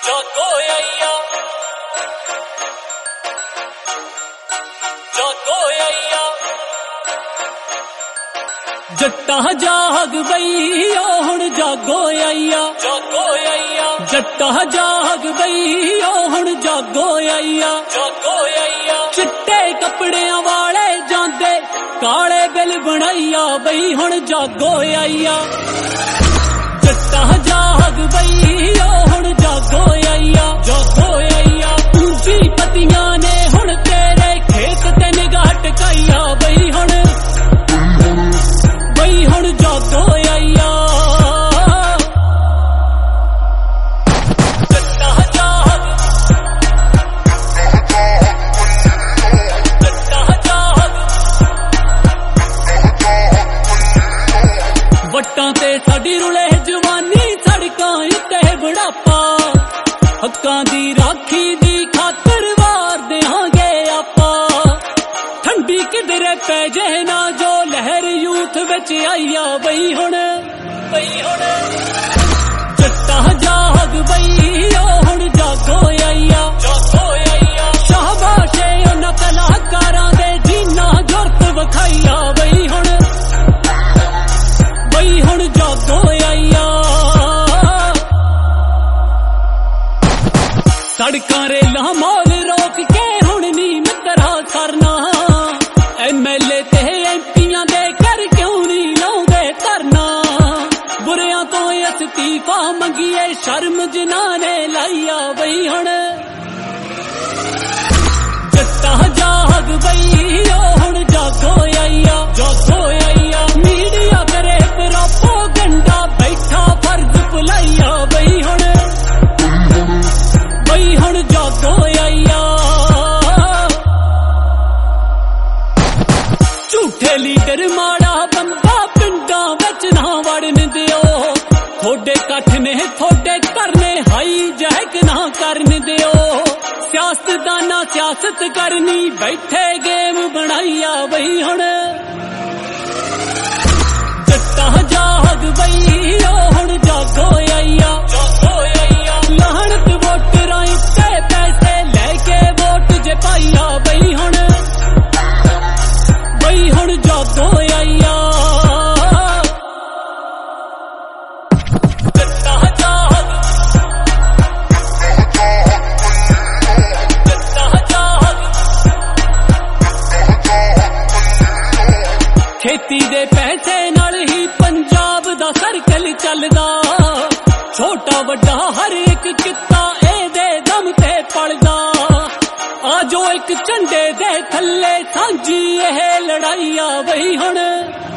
ਜਾਗੋ ਆਈਆ ਜੱਟਾਂ ਜਾਗ ਬਈ ਓ ਹੁਣ ਜਾਗੋ ਆਈਆ ਜੱਟਾਂ ਜਾਗ ਬਈ ਓ ਹੁਣ ਜਾਗੋ ਆਈਆ ਚਿੱਟੇ ਕੱਪੜਿਆਂ ਵਾਲੇ ਜਾਂਦੇ ਕਾਲੇ ਬਿਲ ਬਣਾਈਆ ਬਈ ਹੁਣ ਜਾਗੋ ਆਈਆ ਜੱਟਾਂ ਜਾਗ ਬਈ ਓ ਹੁਣ ਜਾਗੋ ਆਈਆ ਪੂੰਜੀ ਪਤੀਆਂ ਨੇ ਹੁਣ ਤੇਰੇ ਖੇਤ ਤੇ ਨਿਗਾਹ ਟਕਾਈਆ ਬਈ ਹੁਣ ਜਾਗੋ ਆਈਆ ਵੱਟਾਂ ਤੇ ਸਾਡੀ ਰੁਲੇ ਜਵਾਨੀ ਸੜਕਾਂ ਉੱਤੇ ਬੁਢਾਪਾ ਹੱਕਾਂ ਦੀ ਰਾਖੀ ਦੀ ਖਾਤਰ ਵਾਰ ਦਿਆਂਗੇ ਆਪਾਂ ਠੰਡੀ ਕਿਧਰੇ ਪੈ ਜੇ ਨਾ ਜੋ ਲਹਿਰ ਯੂਥ ਵਿੱਚ ਆਈਆ ਬਈ ਹੁਣ ਜੱਟਾਂ ਜਾਗ ਬਈ ਓ ਹੁਣ ਜਾਗੋ ਆਈਆ ਸ਼ਾਬਾਸ਼ ਏ ਉਹਨਾਂ ਕਲਾਕਾਰਾਂ ਦੇ ਜਿਨ੍ਹਾਂ ਜੁਰਤ ਵਿਖਾਈਆ ਬਈ ਹੁਣ ਜਾਗੋ ਆਈਆ ਸੜਕਾਂ ਰੇਲਾਂ ਮੌਲ ਰੋਕ ਕੇ ਹੁਣ ਨੀ ਮਿੱਤਰਾ ਕਰਨਾ ਐਮਐਲਏ ਤੇ ਐਮਪੀਆਂ ਦੇ ਘਰ ਕਿਉਂ ਨਹੀਂ ਲਾਉਂਦੇ ਧਰਨਾ ਬੁਰਿਆਂ ਤੋਂ ਅਸਤੀਫਾ ਮੰਗੀਏ ਸ਼ਰਮ ਜਿਨ੍ਹਾਂ ਨੇ ਲਾਈਆ ਬਈ ਹੁਣ ਜੱਟਾਂ ਜਾਗ ਬਈ ਓ ਹੁਣ ਜਾਗੋ ਆਈਆ ਮੀਡੀਆ ਕਰੇ ਪ੍ਰੋਪਗੈਂਡਾ ਬੈਠਾ ਫਰਜ਼ ਭੁਲਾਈਆ ਬਈ ਹੁਣ ਜਾਗੋ ਆਈਆ ਝੂਠੇ ਲੀਡਰ ਮਾੜਾ ਬੰਦਾ ਪਿੰਡਾਂ ਵਿੱਚ ਨਾ ਵੜਨ ਦਿਓ ਥੋੜੇ ਇਕੱਠ ਨੇ ਥੋੜੇ ਕਰਨੇ ਹਾਈ ਜੈਕ ਨਾ ਕਰਨ ਦਿਓ ਸਿਆਸਤਦਾਨਾਂ ਸਿਆਸਤ ਕਰਨੀ ਬੈਠੇ ਗੇਮ ਬਣਾਈਆ ਬਈ ਹੁਣ ਜੱਟਾਂ ਜਾਗ ਬਈ ਓ ਹੁਣ ਜਾਗੋ ਆਈਆ ਲਾਹਣਤ ਵੋਟਰਾਂ ਉੱਤੇ ਪੈਸੇ ਲੈ ਕੇ ਵੋਟ ਜੇ ਪਾਈਆ ਬਈ ਹੁਣ ਜਾਗੋ ਆਈਆ ਖੇਤੀ ਦੇ ਪੈਸੇ ਨਾਲ ਹੀ ਪੰਜਾਬ ਦਾ ਸਰਕਲ ਚੱਲਦਾ ਛੋਟਾ ਵੱਡਾ ਹਰ ਇੱਕ ਕਿੱਤਾ ਇਹਦੇ ਦਮ ਤੇ ਪਲਦਾ ਆ ਜੋ ਇੱਕ ਝੰਡੇ ਦੇ ਥੱਲੇ ਸਾਂਝੀ ਇਹ ਲੜਾਈਆ ਬਈ ਹੁਣ